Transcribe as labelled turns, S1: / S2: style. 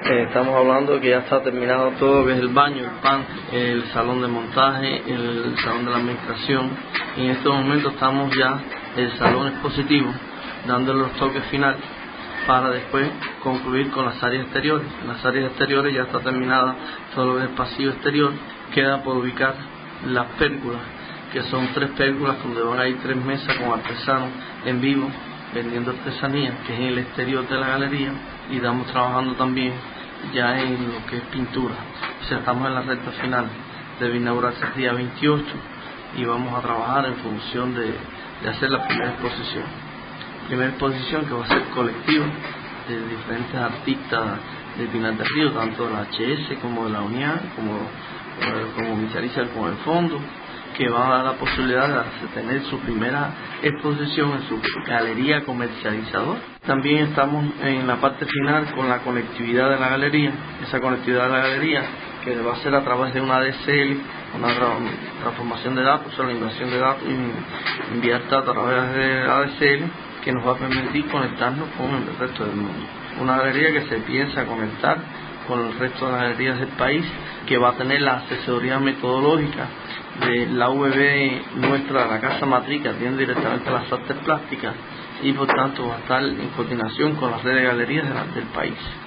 S1: Estamos hablando que ya está terminado todo lo que es el baño, el PAN, el salón de montaje, el salón de la administración. Y en estos momentos estamos ya en el salón expositivo, dándole los toques finales para después concluir con las áreas exteriores. En las áreas exteriores ya está terminada todo lo que es el pasillo exterior. Queda por ubicar las pérgolas, que son 3 pérgolas donde van a ir 3 mesas con artesanos en vivo vendiendo artesanía, que es en el exterior de la galería, y estamos trabajando también ya en lo que es pintura. O sea, estamos en la recta final, debe inaugurarse el día 28 y vamos a trabajar en función de hacer la primera exposición. Primera exposición que va a ser colectiva de diferentes artistas de Pinar del Río, tanto de la HS como de la UNIAN, como Micharizar con el fondo, que va a dar la posibilidad de tener su primera exposición en su galería comercializadora. También estamos en la parte final con la conectividad de la galería, esa conectividad de la galería que va a ser a través de una ADSL, una transformación de datos, o sea, la inversión de datos y enviar datos a través de ADSL, que nos va a permitir conectarnos con el resto del mundo. Una galería que se piensa conectar con el resto de las galerías del país, que va a tener la asesoría metodológica de la UBB nuestra, la casa matriz, que atiende directamente a las artes plásticas, y por tanto va a estar en coordinación con las redes de galerías del país.